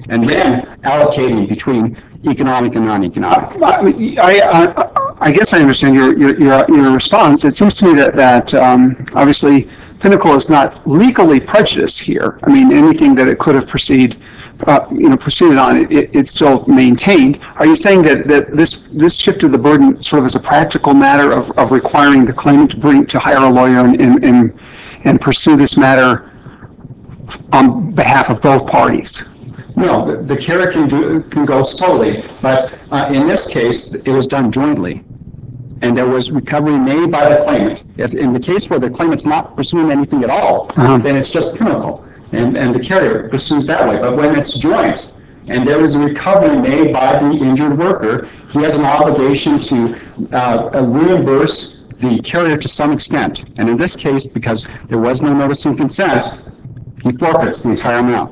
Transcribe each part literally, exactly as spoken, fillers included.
and then allocating between economic and non-economic. I, I, I guess I understand your, your, your, your response. It seems to me that, that um, obviously Pinnacle is not legally prejudiced here. I mean, anything that it could have proceed, uh, you know, proceeded on, it, it, it's still maintained. Are you saying that, that this, this shifted the burden sort of as a practical matter of, of requiring the claimant to bring, to hire a lawyer and, and, and, and pursue this matter on behalf of both parties? No, the, the carrier can do can go solely, but uh, in this case, it was done jointly, and there was recovery made by the claimant. If, in the case where the claimant's not pursuing anything at all, uh-huh. then it's just Pinnacle, and, and the carrier pursues that way. But when it's joint, and there is a recovery made by the injured worker, he has an obligation to uh, reimburse the carrier to some extent. And in this case, because there was no notice and consent, he forfeits the entire amount.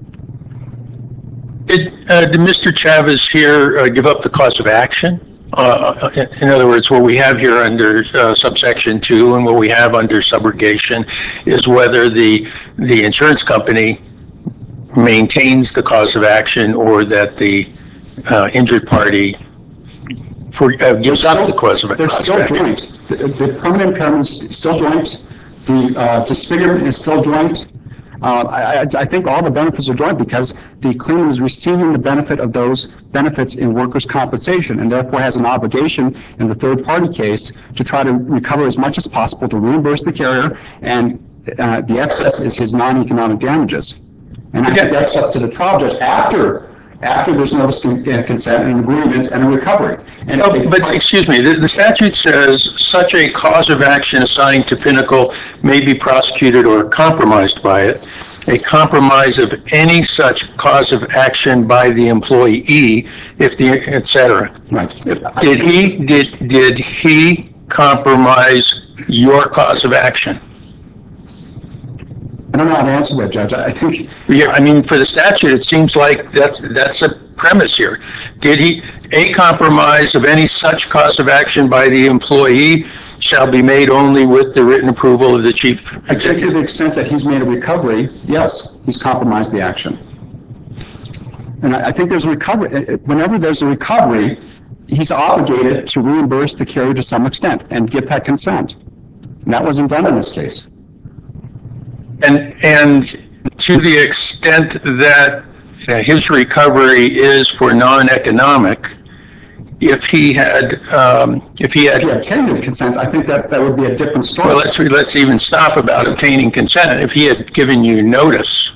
Did, uh, did Mister Chavez here uh, give up the cause of action? Uh, in other words, what we have here under uh, subsection two and what we have under subrogation is whether the the insurance company maintains the cause of action or that the uh, injured party for, uh, gives up the cause of, they're cause still of action. Joint. The, the permanent impairment is still joint. The uh, disfigurement is still joint. Uh, I, I think all the benefits are joint because the claimant is receiving the benefit of those benefits in workers' compensation and therefore has an obligation in the third party case to try to recover as much as possible to reimburse the carrier, and uh, the excess is his non-economic damages. And I think that's up to the trial judge after after there's notice of consent and an agreement and a recovery. And oh, but fight, excuse me, the, the statute says such a cause of action assigned to Pinnacle may be prosecuted or compromised by it. A compromise of any such cause of action by the employee, if the et cetera. Right. Did he did did he compromise your cause of action? I don't know how to answer that, Judge. I think. Yeah, I mean, for the statute, it seems like that's that's a premise here. Did he a compromise of any such cause of action by the employee shall be made only with the written approval of the chief executive? To the extent that he's made a recovery, yes, he's compromised the action. And I, I think there's a recovery. Whenever there's a recovery, he's obligated to reimburse the carrier to some extent and get that consent. And that wasn't done in this case. And and to the extent that uh, his recovery is for non-economic, if he had um, if he had if he obtained consent, I think that that would be a different story. Well, let's let's even stop about obtaining consent. If he had given you notice,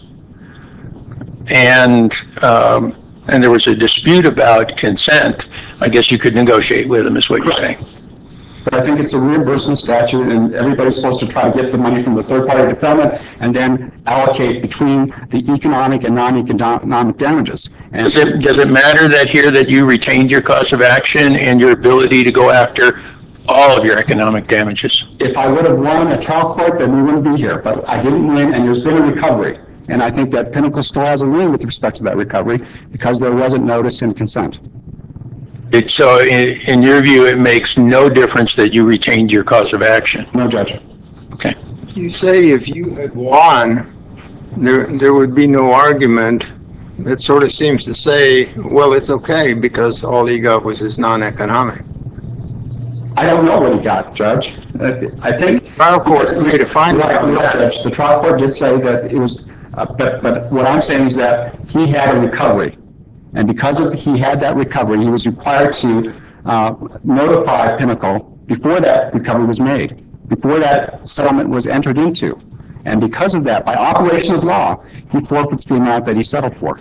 and um, and there was a dispute about consent, I guess you could negotiate with him. Is what you're saying. But I think it's a reimbursement statute, and everybody's supposed to try to get the money from the third-party defendant and then allocate between the economic and non-economic damages. And does it does it matter that here that you retained your cause of action and your ability to go after all of your economic damages? If I would have won at trial court, then we wouldn't be here. But I didn't win, and there's been a recovery. And I think that Pinnacle still has a lien with respect to that recovery because there wasn't notice and consent. It, so in, in your view, it makes no difference that you retained your cause of action? No, Judge. Okay. You say if you had won, there there would be no argument. It sort of seems to say, well, it's okay because all he got was his non-economic. I don't know what he got, Judge. I think... The trial court made a finding on that. Judge, the trial court did say that it was... Uh, but, but what I'm saying is that he had a recovery. And because of he had that recovery, he was required to uh, notify Pinnacle before that recovery was made, before that settlement was entered into. And because of that, by operation of law, he forfeits the amount that he settled for.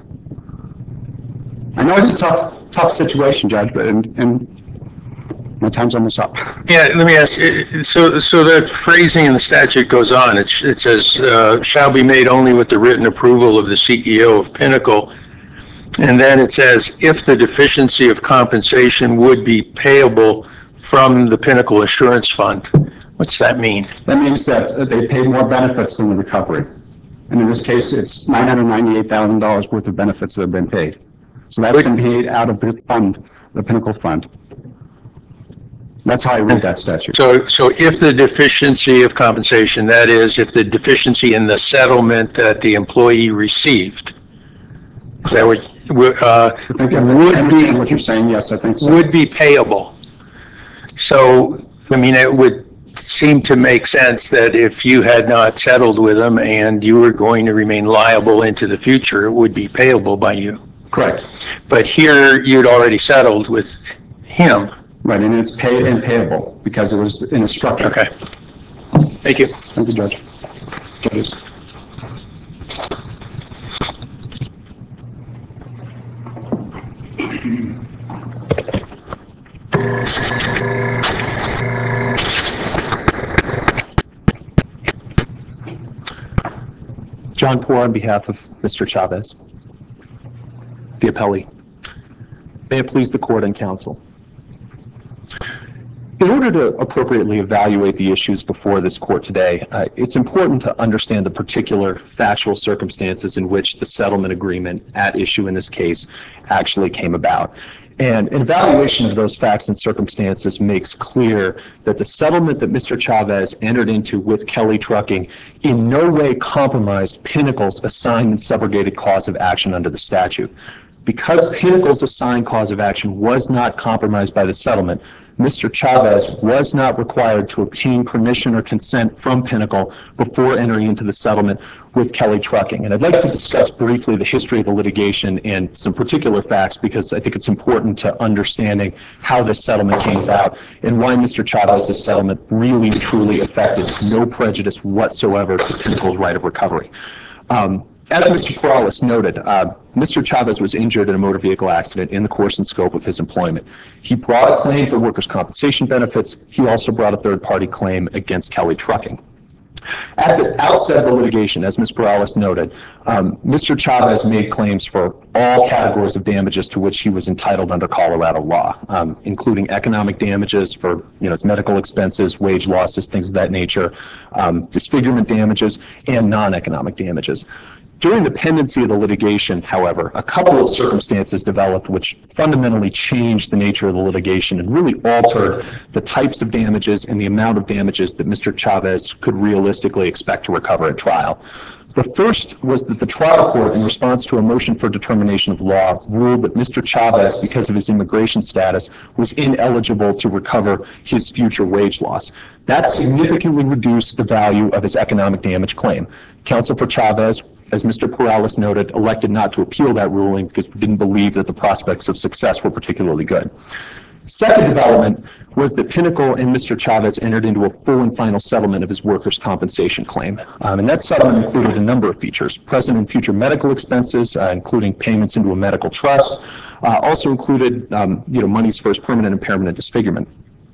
I know it's a tough, tough situation, Judge, but and, and my time's almost up. Yeah, let me ask. So, so the phrasing in the statute goes on. It, it says, uh, "Shall be made only with the written approval of the C E O of Pinnacle." And then it says, if the deficiency of compensation would be payable from the Pinnacle Insurance Fund. What's that mean? That means that they pay more benefits than the recovery. And in this case, it's nine hundred ninety-eight thousand dollars worth of benefits that have been paid. So that's been paid out of the fund, the Pinnacle Fund. That's how I read that statute. So, so if the deficiency of compensation, that is, if the deficiency in the settlement that the employee received Is that what, uh, I think I would understand be, what you're saying. Yes, I think so. would be payable? So, I mean, it would seem to make sense that if you had not settled with them and you were going to remain liable into the future, it would be payable by you. Correct. But here, you'd already settled with him. Right, and it's paid and payable because it was in a structure. Okay. Thank you. Thank you, Judge. Judges. John Poor on behalf of Mister Chavez, the appellee. May it please the court and counsel. In order to appropriately evaluate the issues before this court today, uh, it's important to understand the particular factual circumstances in which the settlement agreement at issue in this case actually came about. And an evaluation of those facts and circumstances makes clear that the settlement that Mister Chavez entered into with Kelly Trucking in no way compromised Pinnacle's assigned and subrogated cause of action under the statute. Because Pinnacle's assigned cause of action was not compromised by the settlement, Mister Chavez was not required to obtain permission or consent from Pinnacle before entering into the settlement with Kelly Trucking. And I'd like to discuss briefly the history of the litigation and some particular facts because I think it's important to understanding how this settlement came about and why Mister Chavez's settlement really truly affected no prejudice whatsoever to Pinnacle's right of recovery. Um, As Mister Corrales noted, uh, Mister Chavez was injured in a motor vehicle accident in the course and scope of his employment. He brought a claim for workers' compensation benefits. He also brought a third-party claim against Kelly Trucking. At the outset of the litigation, as Miz Corrales noted, um, Mister Chavez made claims for all categories of damages to which he was entitled under Colorado law, um, including economic damages for you know, his medical expenses, wage losses, things of that nature, um, disfigurement damages, and non-economic damages. During the pendency of the litigation, however, a couple of circumstances developed which fundamentally changed the nature of the litigation and really altered the types of damages and the amount of damages that Mister Chavez could realistically expect to recover at trial. The first was that the trial court, in response to a motion for determination of law, ruled that Mister Chavez, because of his immigration status, was ineligible to recover his future wage loss. That significantly reduced the value of his economic damage claim. Counsel for Chavez, as Mister Corrales noted, elected not to appeal that ruling because we didn't believe that the prospects of success were particularly good. Second development was that Pinnacle and Mister Chavez entered into a full and final settlement of his workers' compensation claim. Um, and that settlement included a number of features: present and future medical expenses, uh, including payments into a medical trust, uh, also included um, you know, monies for his permanent and permanent disfigurement.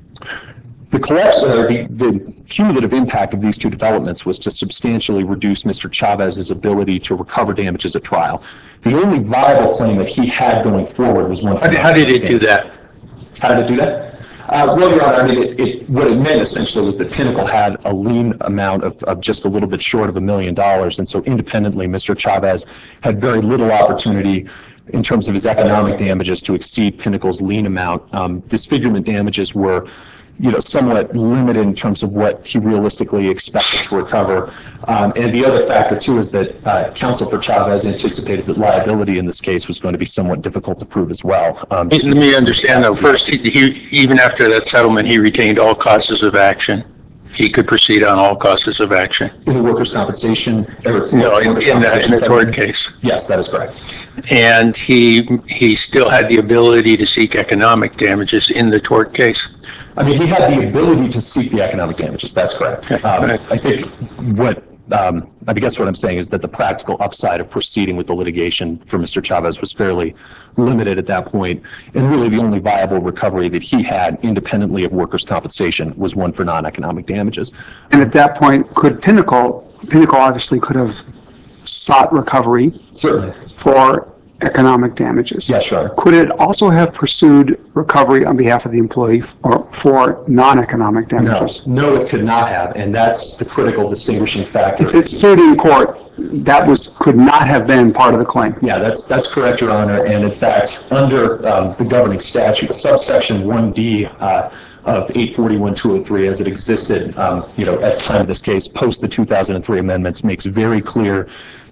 The, collect, uh, the, the cumulative impact of these two developments was to substantially reduce Mister Chavez's ability to recover damages at trial. The only viable claim that he had going forward was one. How did, how did it do that? How did it do that? Uh, well, Your Honor, I mean, it, it, what it meant essentially was that Pinnacle had a lien amount of, of just a little bit short of a million dollars, and so independently, Mister Chavez had very little opportunity in terms of his economic damages to exceed Pinnacle's lien amount. Um, disfigurement damages were you know, somewhat limited in terms of what he realistically expected to recover. Um, and the other factor, too, is that uh, counsel for Chavez anticipated that liability in this case was going to be somewhat difficult to prove as well. Um, Let me understand, though. First, he, he, even after that settlement, he retained all causes of action. He could proceed on all causes of action. In the workers' compensation? Or, no, in, in, the, in the tort case. Yes, that is correct. And he he still had the ability to seek economic damages in the tort case? I mean, he had the ability to seek the economic damages. That's correct. Okay. Um, I think what, um, I guess what I'm saying is that the practical upside of proceeding with the litigation for Mister Chavez was fairly limited at that point, and really the only viable recovery that he had independently of workers' compensation was one for non-economic damages. And at that point, could Pinnacle, Pinnacle obviously could have sought recovery Certainly. for economic damages. Yes, sure. Could it also have pursued recovery on behalf of the employee or for non-economic damages? No, no, it could not have, and that's the critical distinguishing factor. If it's sued in court, that was could not have been part of the claim. Yeah, that's that's correct, Your Honor. And in fact, under um, the governing statute, subsection one D uh, of eight forty-one two oh three, as it existed, um, you know, at the time of this case, post the two thousand three amendments, makes very clear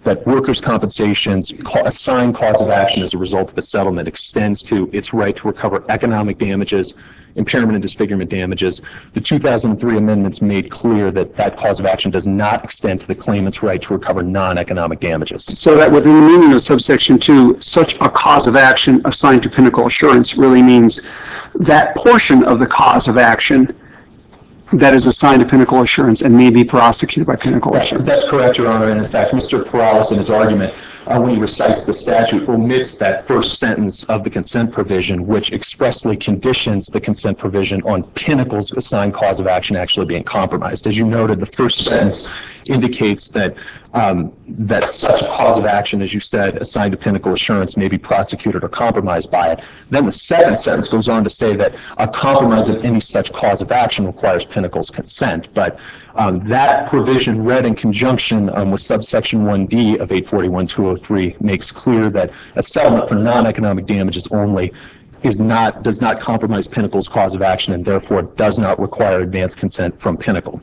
that workers' compensation's assigned cause of action as a result of a settlement extends to its right to recover economic damages, impairment and disfigurement damages. The two thousand three amendments made clear that that cause of action does not extend to the claimant's right to recover non-economic damages. So that within the meaning of subsection two, such a cause of action assigned to Pinnacle Assurance really means that portion of the cause of action that is assigned to Pinnacle Assurance and may be prosecuted by Pinnacle That, Assurance. that's correct, Your Honor. And in fact, Mister Perales, in his argument, uh, when he recites the statute, omits that first sentence of the consent provision, which expressly conditions the consent provision on Pinnacle's assigned cause of action actually being compromised. As you noted, the first sentence indicates that um, that such a cause of action, as you said, assigned to Pinnacle Assurance may be prosecuted or compromised by it. Then the second sentence goes on to say that a compromise of any such cause of action requires Pinnacle's consent. But um, that provision read in conjunction um, with subsection one D of eight forty-one two oh three makes clear that a settlement for non-economic damages only is not, does not compromise Pinnacle's cause of action and therefore does not require advance consent from Pinnacle.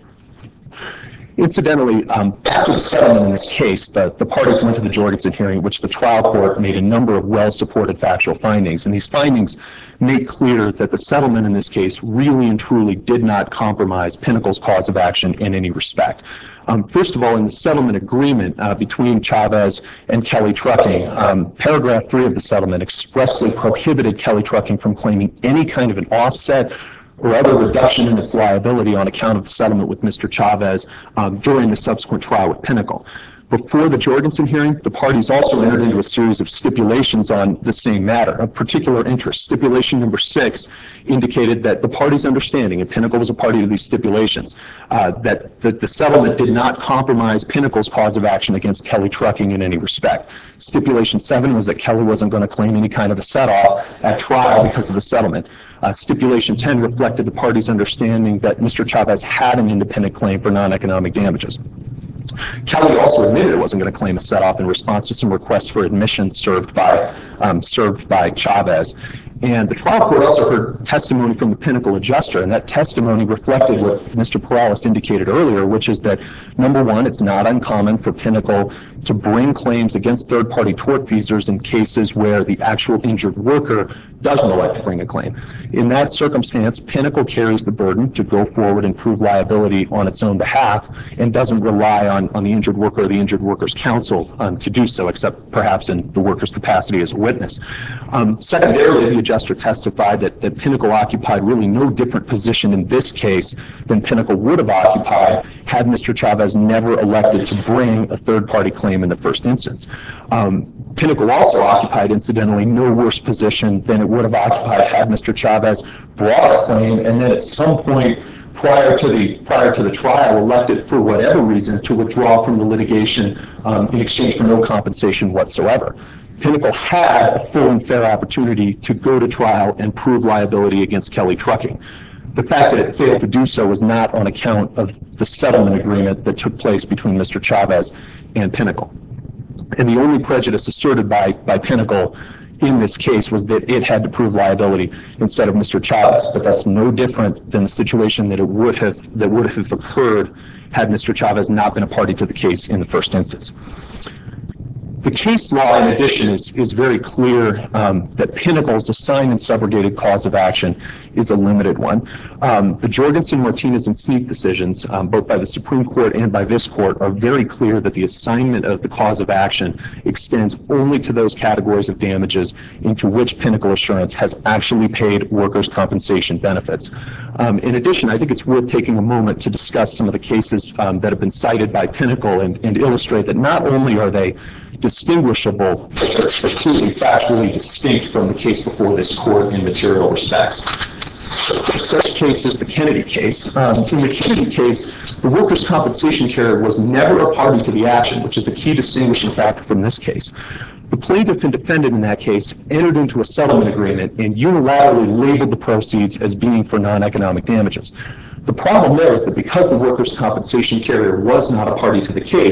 Incidentally, um, after the settlement in this case, the, the parties went to the Jorgensen hearing, in which the trial court made a number of well-supported factual findings. And these findings made clear that the settlement in this case really and truly did not compromise Pinnacle's cause of action in any respect. Um, first of all, in the settlement agreement uh, between Chavez and Kelly Trucking, um, paragraph three of the settlement expressly prohibited Kelly Trucking from claiming any kind of an offset or other reduction in its liability on account of the settlement with Mister Chavez um, during the subsequent trial with Pinnacle. Before the Jorgensen hearing, the parties also entered into a series of stipulations on the same matter of particular interest. Stipulation number six indicated that the parties' understanding, and Pinnacle was a party to these stipulations, uh, that the, the settlement did not compromise Pinnacle's cause of action against Kelly Trucking in any respect. Stipulation seven was that Kelly wasn't going to claim any kind of a set-off at trial because of the settlement. Uh, stipulation ten reflected the parties' understanding that Mister Chavez had an independent claim for non-economic damages. Kelly also admitted it wasn't going to claim a set-off in response to some requests for admission served by um, served by Chavez. And the trial court also heard testimony from the Pinnacle adjuster, and that testimony reflected what Mister Perales indicated earlier, which is that, number one, it's not uncommon for Pinnacle to bring claims against third-party tortfeasors in cases where the actual injured worker doesn't elect to bring a claim. In that circumstance, Pinnacle carries the burden to go forward and prove liability on its own behalf and doesn't rely on, on the injured worker or the injured worker's counsel um, to do so, except perhaps in the worker's capacity as a witness. Um, secondarily, the adjuster testified that, that Pinnacle occupied really no different position in this case than Pinnacle would have occupied had Mister Chavez never elected to bring a third-party claim in the first instance. Um, Pinnacle also occupied, incidentally, no worse position than it would have occupied had Mister Chavez brought a claim and then at some point prior to the prior to the trial elected for whatever reason to withdraw from the litigation um, in exchange for no compensation whatsoever. Pinnacle had a full and fair opportunity to go to trial and prove liability against Kelly Trucking. The fact that it failed to do so was not on account of the settlement agreement that took place between Mister Chavez and Pinnacle. And the only prejudice asserted by, by Pinnacle in this case was that it had to prove liability instead of Mister Chavez. But that's no different than the situation that it would have that would have occurred had Mister Chavez not been a party to the case in the first instance. The case law, in addition, is, is very clear um, that Pinnacle's assigned and subrogated cause of action is a limited one. Um, the Jorgensen, Martinez, and Sneak decisions, um, both by the Supreme Court and by this court, are very clear that the assignment of the cause of action extends only to those categories of damages into which Pinnacle Assurance has actually paid workers' compensation benefits. Um, in addition, I think it's worth taking a moment to discuss some of the cases um, that have been cited by Pinnacle and, and illustrate that not only are they distinguishable, but they're completely factually distinct from the case before this court in material respects. Such a case is the Kennedy case. Um, in the Kennedy case, the workers' compensation carrier was never a party to the action, which is the key distinguishing factor from this case. The plaintiff and defendant in that case entered into a settlement agreement and unilaterally labeled the proceeds as being for non-economic damages. The problem there is that because the workers' compensation carrier was not a party to the case,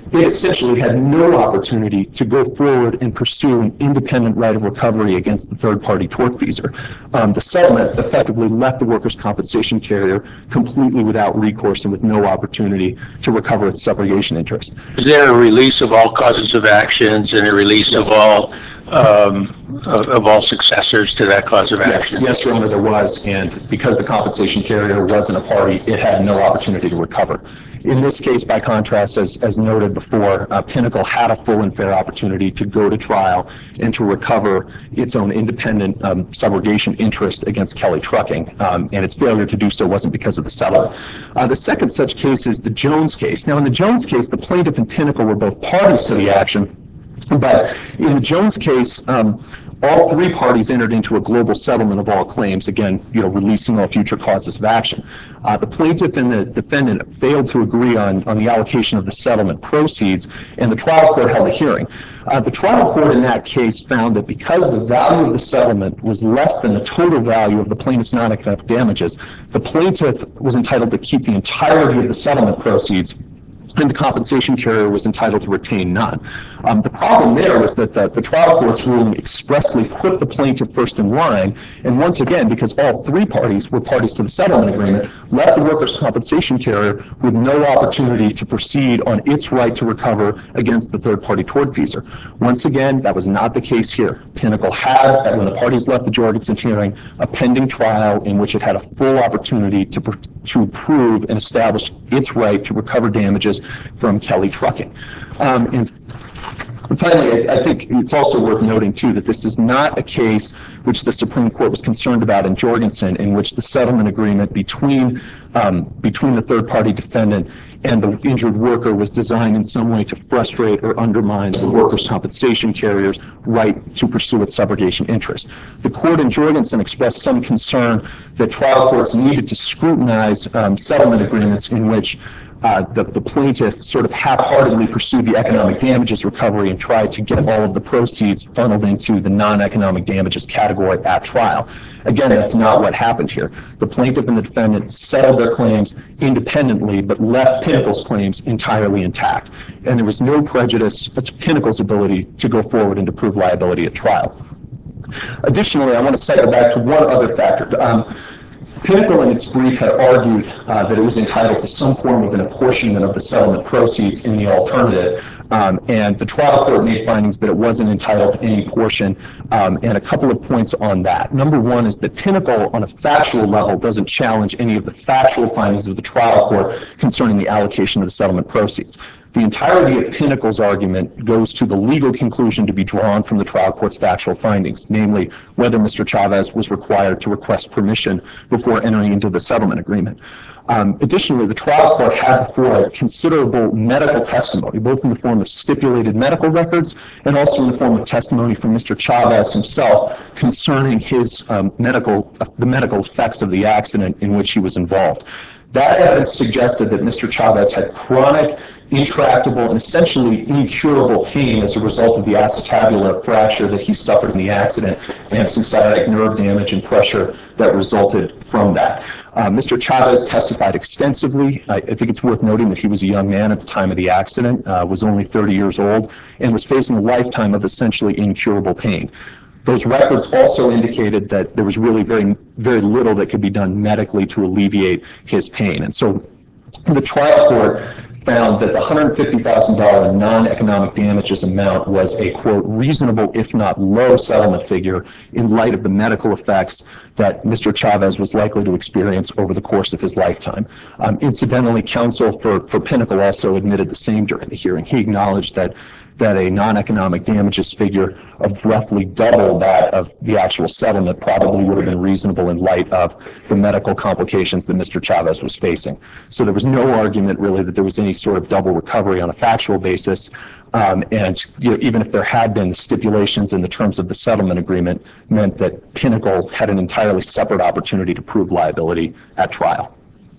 it essentially had no opportunity to go forward and pursue an independent right of recovery against the third-party tortfeasor. Um, the settlement effectively left the workers' compensation carrier completely without recourse and with no opportunity to recover its subrogation interest. Is there a release of all causes of actions and a release of all um, of, of all successors to that cause of Yes, action? yes, Your Honor, there was, and because the compensation carrier wasn't a party, it had no opportunity to recover. In this case, by contrast, as, as noted before, uh, Pinnacle had a full and fair opportunity to go to trial and to recover its own independent um, subrogation interest against Kelly Trucking, um, and its failure to do so wasn't because of the settlement. Uh, the second such case is the Jones case. Now, in the Jones case, the plaintiff and Pinnacle were both parties to the action, but in the Jones case, um, all three parties entered into a global settlement of all claims, again, you know, releasing all future causes of action. Uh, the plaintiff and the defendant failed to agree on, on the allocation of the settlement proceeds, and the trial court held a hearing. Uh, the trial court in that case found that because the value of the settlement was less than the total value of the plaintiff's non-economic damages, the plaintiff was entitled to keep the entirety of the settlement proceeds, and the compensation carrier was entitled to retain none. Um, the problem there was that the, the trial court's ruling expressly put the plaintiff first in line, and once again, because all three parties were parties to the settlement agreement, left the workers' compensation carrier with no opportunity to proceed on its right to recover against the third-party tortfeasor. Once again, that was not the case here. Pinnacle had, when the parties left the Jorgensen hearing, a pending trial in which it had a full opportunity to, pr to prove and establish its right to recover damages from Kelly Trucking. Um, and finally, I, I think it's also worth noting, too, that this is not a case which the Supreme Court was concerned about in Jorgensen, in which the settlement agreement between, um, between the third-party defendant and the injured worker was designed in some way to frustrate or undermine the workers' compensation carrier's right to pursue its subrogation interest. The court in Jorgensen expressed some concern that trial courts needed to scrutinize um, settlement agreements in which Uh, the, the plaintiff sort of half-heartedly pursued the economic damages recovery and tried to get all of the proceeds funneled into the non-economic damages category at trial. Again, that's not what happened here. The plaintiff and the defendant settled their claims independently, but left Pinnacle's claims entirely intact. And there was no prejudice to Pinnacle's ability to go forward and to prove liability at trial. Additionally, I want to cycle back to one other factor. Um, Pinnacle in its brief had argued uh, that it was entitled to some form of an apportionment of the settlement proceeds in the alternative, um, and the trial court made findings that it wasn't entitled to any portion, um, and a couple of points on that. Number one is that Pinnacle, on a factual level, doesn't challenge any of the factual findings of the trial court concerning the allocation of the settlement proceeds. The entirety of Pinnacle's argument goes to the legal conclusion to be drawn from the trial court's factual findings, namely whether Mister Chavez was required to request permission before entering into the settlement agreement. Um, additionally, the trial court had before it considerable medical testimony, both in the form of stipulated medical records and also in the form of testimony from Mister Chavez himself concerning his um, medical, uh, the medical effects of the accident in which he was involved. That evidence suggested that Mister Chavez had chronic, intractable, and essentially incurable pain as a result of the acetabular fracture that he suffered in the accident and some sciatic nerve damage and pressure that resulted from that. Uh, Mister Chavez testified extensively. I, I think it's worth noting that he was a young man at the time of the accident, uh, was only thirty years old, and was facing a lifetime of essentially incurable pain. Those records also indicated that there was really very, very little that could be done medically to alleviate his pain. And so the trial court found that the one hundred fifty thousand dollars non-economic damages amount was a, quote, reasonable, if not low, settlement figure in light of the medical effects that Mister Chavez was likely to experience over the course of his lifetime. Um, incidentally, counsel for, for Pinnacle also admitted the same during the hearing. He acknowledged that that a non-economic damages figure of roughly double that of the actual settlement probably would have been reasonable in light of the medical complications that Mister Chavez was facing. So there was no argument really that there was any sort of double recovery on a factual basis. Um, and you know, even if there had been, the stipulations in the terms of the settlement agreement meant that Pinnacle had an entirely separate opportunity to prove liability at trial.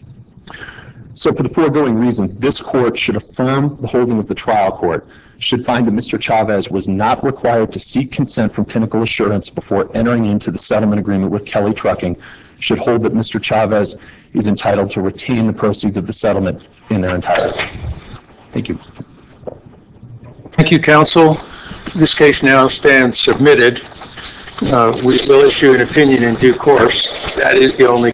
So for the foregoing reasons, this court should affirm the holding of the trial court, should find that Mister Chavez was not required to seek consent from Pinnacle Assurance before entering into the settlement agreement with Kelly Trucking, should hold that Mister Chavez is entitled to retain the proceeds of the settlement in their entirety. Thank you. Thank you, counsel. This case now stands submitted. Uh, We will issue an opinion in due course. That is the only